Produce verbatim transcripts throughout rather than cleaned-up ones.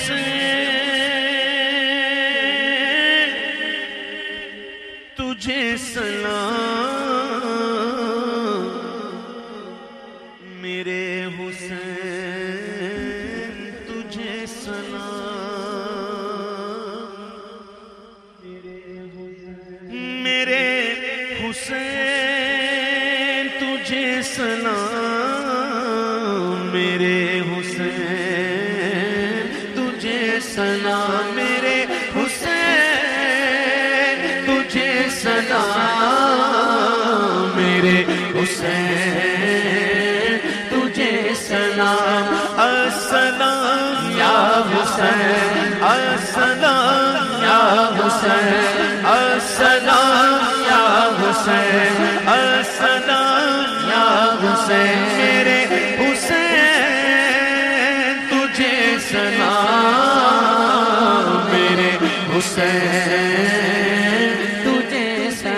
حسین تجھے سلام، میرے حسین تجھے سلام، میرے حسین تجھے سلام، میرے حسین تجھے سلام، میرے حسین تجھے سلام، میرے حسین تجھے سلام، السلام یا حسین، السلام یا حسین، السلام یا حسین، السلام یا حسین، میرے حسین تجھے سلام، میرے حسین تجھے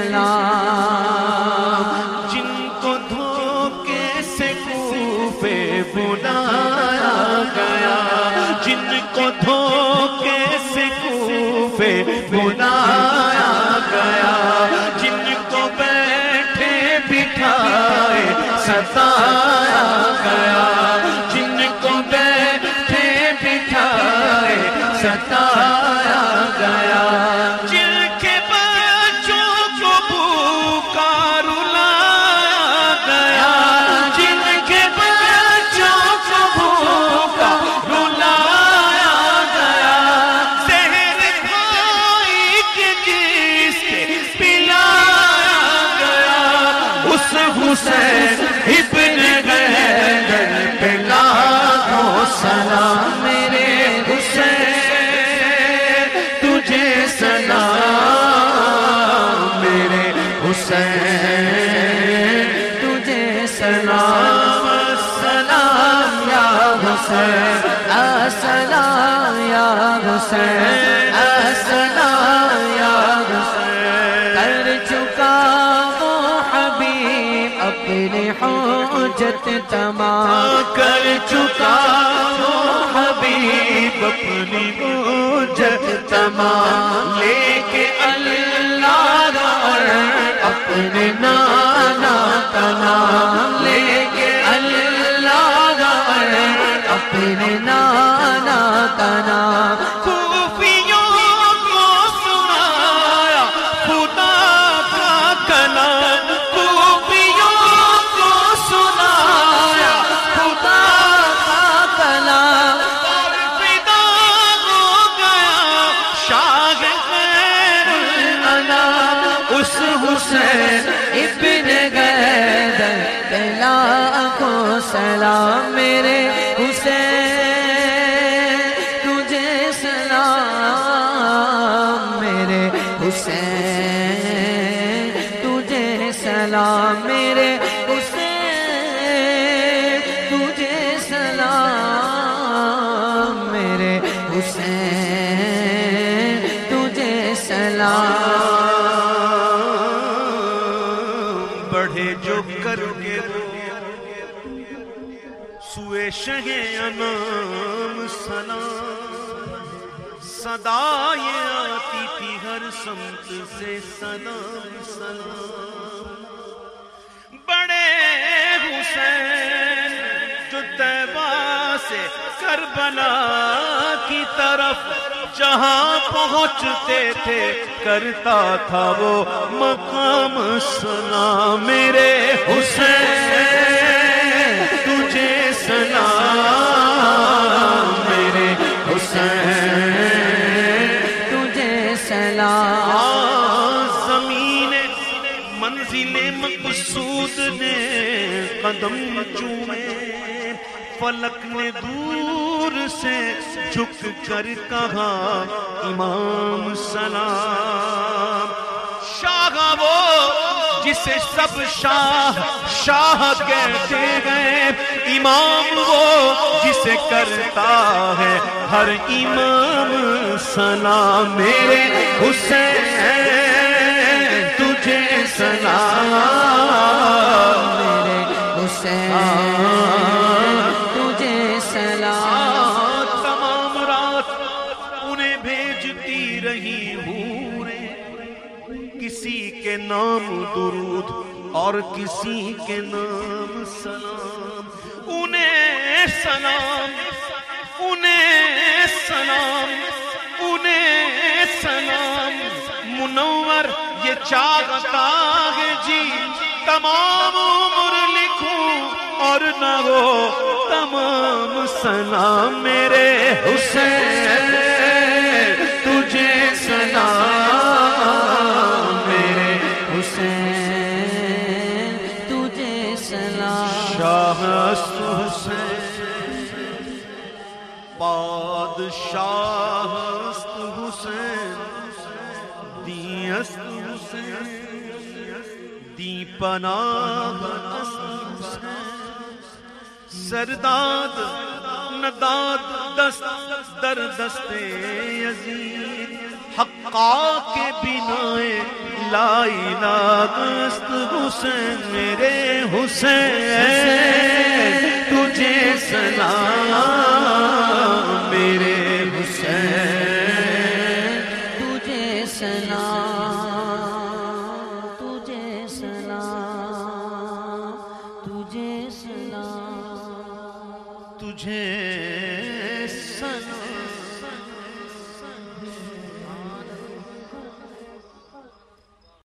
سلام، جن کو دھوکے سے کوفے بلایا گیا، جن کو دھوکے سے کوفے بلایا گیا، جن کو بیٹھے بٹھائے ستایا گیا، جن کو بیٹھے بٹھائے ستایا گیا، جن کے بچوں کو بھوکا رلایا گیا، جن کے بچوں کو بھوکا رلایا گیا، زہر کھائی کے جس کے پلایا گیا، اس حسین ابن غیدر پہ لاکھوں سلام، میرے حسین تجھے سلام، میرے حسین تجھے سلام، السلام یا حسین، السلام یا حسین، السلام یا حسین، کر چکا وہ حبیب اپنی حجت تمام، کر چکا وہ حبیب اپنی حجت تمام، لے کے اللہ اپنے نانا کا نام، لے کے اللہ اپنے نانا کا نام، کوفیوں کو سنایا خدا کا کلام، کوفیوں کو سنایا خدا کا کلام، فدا ہو گیا شاہ خیر الانام، اس حسین ابن غیدر پہ لاکھوں سلام، میرے حسین تجھے سلام، میرے حسین تجھے سلام، میرے حسین تجھے سلام، میرے حسین تجھے سلام، بڑھے جو کر کے سوئے شہ انام سلام، صدا یہ آتی تھی ہر سمت سے سلام سلام، بڑے حسین جو طیبہ سے کربلا کی طرف جہاں پہنچتے تھے کرتا تھا وہ مقام سلام، میرے حسین تجھے سلام، میرے حسین تجھے سلام، زمین منزل مقصود نے قدم چومے، فلک نے دور سے جھک کر کہا امام سلام، شاہ وہ جسے سب شاہ شاہ کہتے ہیں، امام وہ جسے کرتا ہے ہر امام سلام، میرے حسین تجھے سلام، میرے حسین تجھے سلام، تمام رات رہی حوریں کسی کے نام درود اور کسی کے نام سلام. انہیں سلام انہیں سلام انہیں سلام منور یہ چاہتا ہے جی تمام عمر لکھوں اور نہ ہو تمام سلام. میرے حسین تجھے سلام میرے حسین تجھے سلام. شاہ است حسین بادشاہ است حسین دی است حسین دی پناہ است حسین سرداد نداد دست در دست یزید حقا کے بنائے لا الہ است حسین. میرے حسین تجھے سلام میرے حسین تجھے سلام تجھے سلام تجھے سلام تجھے سلام.